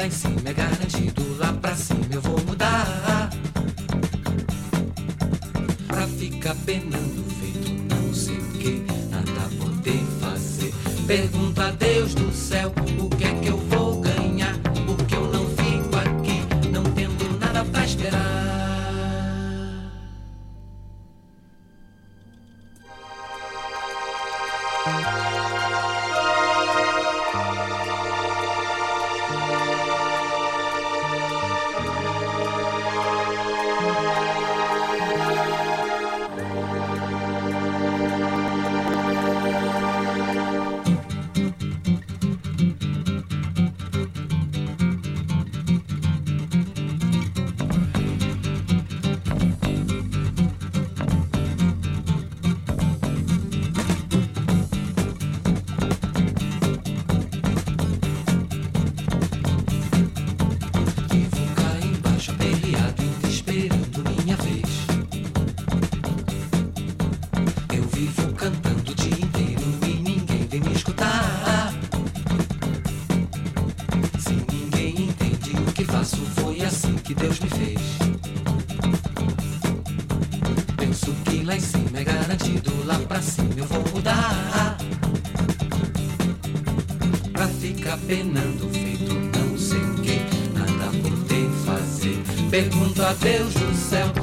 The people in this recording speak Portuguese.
lá em cima é garantido, lá pra cima eu vou mudar. Pra ficar penando, feito não sei o que, nada poder fazer. Pergunto a Deus do céu, o que é que eu vou ganhar? Porque eu não fico aqui, não tendo nada pra esperar. Lá em cima é garantido, lá pra cima eu vou mudar. Pra ficar penando, feito não sei o que, nada poder fazer. Pergunto a Deus do céu,